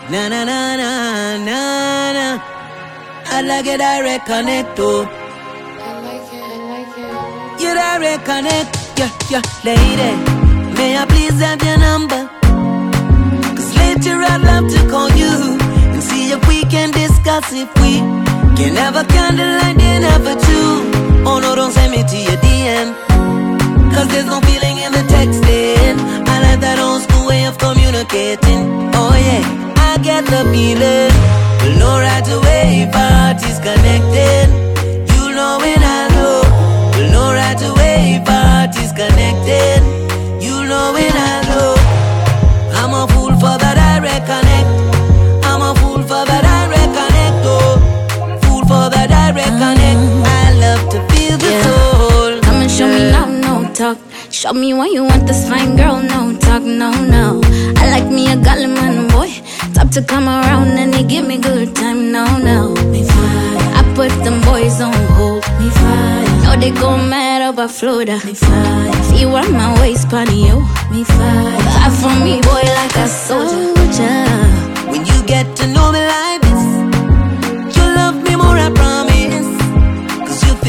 Na na na na na na. I like it, I reconnect, oh. I like it. You I reconnect, yeah, lady. May I please have your number? Cause later I'd love to call you and see if we can discuss if we can have a candlelight dinner for two. Oh no, don't send me to your DM, cause there's no feeling in the texting. I like that old school way of communicating. Oh yeah, I get the feeling. We'll know right away if our heart is connected. You know when I know. We'll know right away if our heart is connected. You know when I know. I'm a fool for that I reconnect. I'm a fool for that I reconnect. Oh, fool for that I reconnect. I love to feel the soul. Come and show me now, no talk. Show me why you want this fine girl, no talk, no. I like me a golly man, boy. Top to come around and they give me good time, no. Me fine. I put them boys on hold, me fine. Know they go mad over Florida, me fine. Feel on my waist, pony, you, me fine. Buy for me, boy, like a soldier. When you get to know me like this, you'll love me more, I promise. Cause you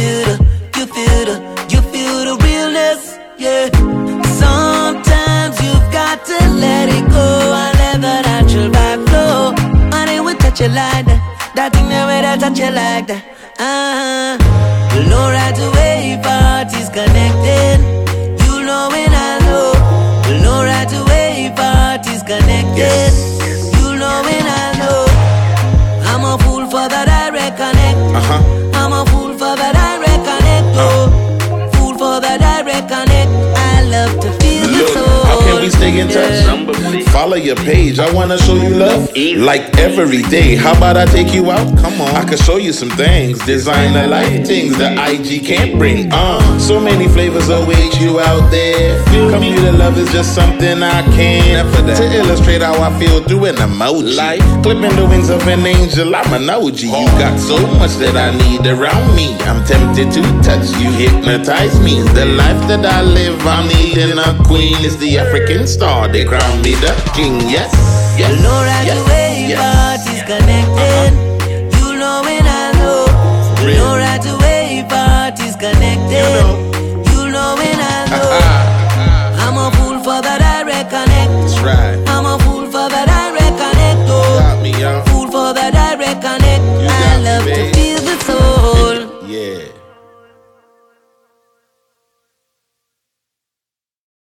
feel the realness, yeah. Sometimes you've got to let it go and let the natural vibe flow. And it will touch you like that. That thing that way that touch you like that. You'll know right away if our heart is connected. You know when I know. You'll know right away if our heart is connected. You know when I know. I'm a fool for that I reconnect. I'm a fool for that I reconnect. Oh, fool for that I reconnect. I love to feel the soul. How can we stay in touch? Follow your page, I wanna show you love. Like every day, how about I take you out? Come on, I can show you some things. Designer life things that IG can't bring. So many flavors await you out there. Computer love is just something I can't. To illustrate how I feel through an emoji. Like clipping the wings of an angel, I'm an OG. You got so much that I need around me. I'm tempted to touch you, hypnotize me. The life that I live, I'm needing a queen. Is the African star, they crown me the king, yes. You know right away if our heart is connected. You know when I know. You know right away if our heart is connected.